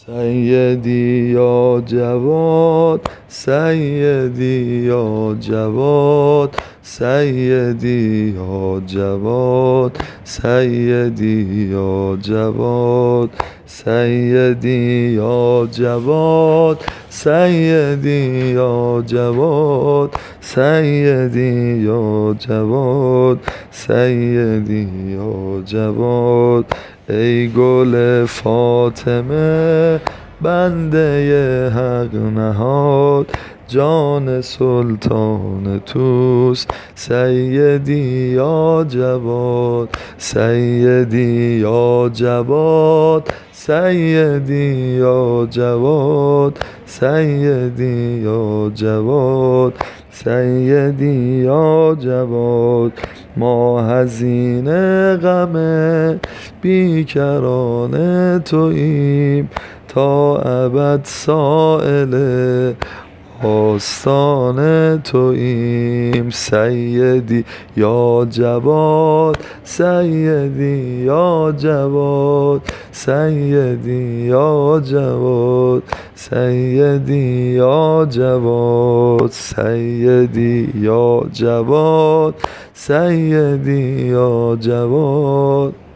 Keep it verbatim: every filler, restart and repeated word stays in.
سیدی یا جواد، سیدی یا جواد، سیدی یا جواد، سیدی یا جواد، سیدی یا جواد، سیدی یا جواد، سیدی یا جواد، سیدی یا جواد. ای گل فاطمه بنده حق نهاد، جان سلطان توست سیدی یا جواد، سیدی یا جواد، سیدی یا جواد، سیدی یا جواد، سیدی یا جواد. ما حزین غم بیکران توییم، تا ابد سایل آستان توییم. سیدی یا جواد، سیدی یا جواد، سیدی یا جواد، سیدی یا جواد، سیدی یا جواد، سیدی یا جواد.